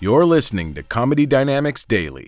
You're listening to Comedy Dynamics Daily.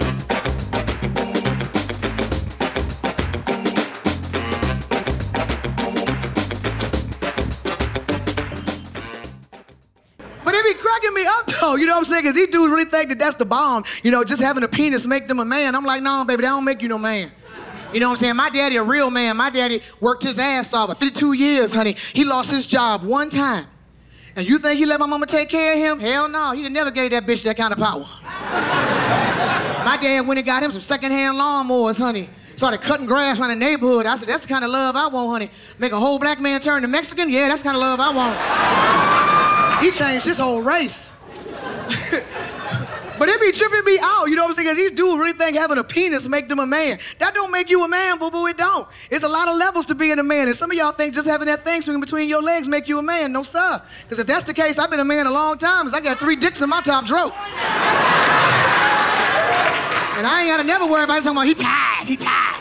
But it be cracking me up though, you know what I'm saying? Because these dudes really think that that's the bomb. You know, just having a penis make them a man. I'm like, no, baby, that don't make you no man. You know what I'm saying? My daddy a real man. My daddy worked his ass off for 52 years, honey. He lost his job one time. And you think he let my mama take care of him? Hell no, he never gave that bitch that kind of power. My dad went and got him some secondhand lawnmowers, honey. Started cutting grass around the neighborhood. I said, that's the kind of love I want, honey. Make a whole black man turn to Mexican? Yeah, that's the kind of love I want. He changed his whole race. But it be tripping me out, you know what I'm saying? Because these dudes really think having a penis make them a man. That don't make you a man, boo-boo, it don't. It's a lot of levels to being a man. And some of y'all think just having that thing swinging between your legs make you a man. No, sir. Because if that's the case, I've been a man a long time, because I got 3 dicks in my top drawer. And I ain't gotta never worry about him talking about he tied.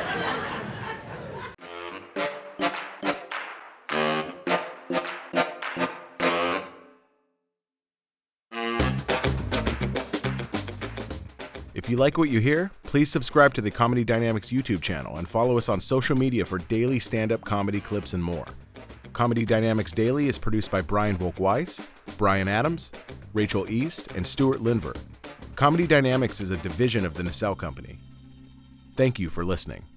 If you like what you hear, please subscribe to the Comedy Dynamics YouTube channel and follow us on social media for daily stand-up comedy clips and more. Comedy Dynamics Daily is produced by Brian Volk-Weiss, Brian Adams, Rachel East, and Stuart Linver. Comedy Dynamics is a division of the Nacelle Company. Thank you for listening.